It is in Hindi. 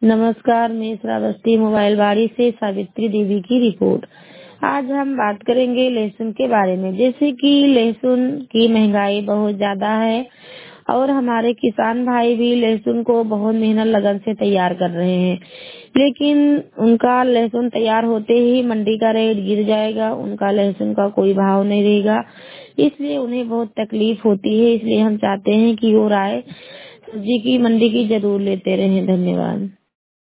नमस्कार, मैं श्रावस्ती मोबाइल बाड़ी से सावित्री देवी की रिपोर्ट। आज हम बात करेंगे लहसुन के बारे में। जैसे कि लहसुन की महंगाई बहुत ज्यादा है और हमारे किसान भाई भी लहसुन को बहुत मेहनत लगन से तैयार कर रहे हैं, लेकिन उनका लहसुन तैयार होते ही मंडी का रेट गिर जाएगा, उनका लहसुन का कोई भाव नहीं रहेगा, इसलिए उन्हें बहुत तकलीफ होती है। इसलिए हम चाहते हैं कि वो राय सब्जी की मंडी की जरूर लेते रहें। धन्यवाद।